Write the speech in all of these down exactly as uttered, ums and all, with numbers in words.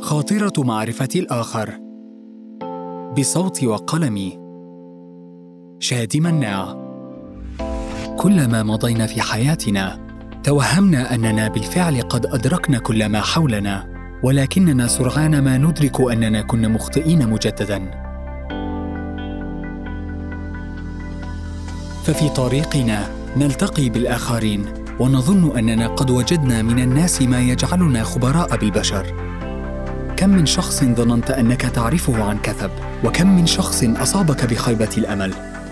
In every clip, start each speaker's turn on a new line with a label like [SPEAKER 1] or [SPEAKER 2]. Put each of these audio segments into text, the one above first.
[SPEAKER 1] خاطرة معرفة الآخر، بصوت وقلم شادي مناع. كلما مضينا في حياتنا توهمنا أننا بالفعل قد أدركنا كل ما حولنا، ولكننا سرعان ما ندرك أننا كنا مخطئين مجدداً. ففي طريقنا نلتقي بالآخرين ونظن أننا قد وجدنا من الناس ما يجعلنا خبراء بالبشر. كم من شخص ظننت أنك تعرفه عن كثب، وكم من شخص أصابك بخيبة الأمل.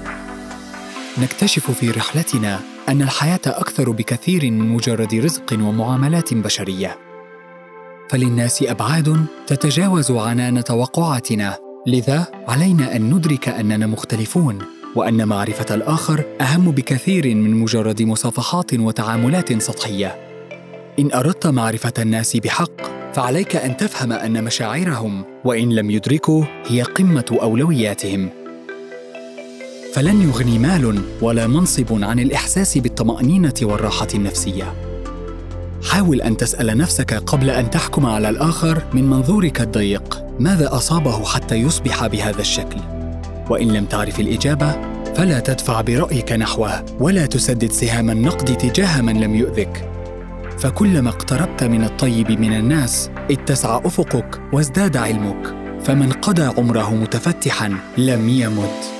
[SPEAKER 1] نكتشف في رحلتنا أن الحياة أكثر بكثير من مجرد رزق ومعاملات بشرية، فللناس أبعاد تتجاوز عنان توقعاتنا، لذا علينا أن ندرك أننا مختلفون، وأن معرفة الآخر أهم بكثير من مجرد مصافحات وتعاملات سطحية. إن أردت معرفة الناس بحق، فعليك أن تفهم أن مشاعرهم، وإن لم يدركوا، هي قمة أولوياتهم. فلن يغني مال ولا منصب عن الإحساس بالطمأنينة والراحة النفسية. حاول أن تسأل نفسك قبل أن تحكم على الآخر من منظورك الضيق، ماذا أصابه حتى يصبح بهذا الشكل؟ وإن لم تعرف الإجابة، فلا تدفع برأيك نحوه، ولا تسدد سهام النقد تجاه من لم يؤذك. فكلما اقتربت من الطيب من الناس، اتسع أفقك وازداد علمك. فمن قضى عمره متفتحاً لم يمت.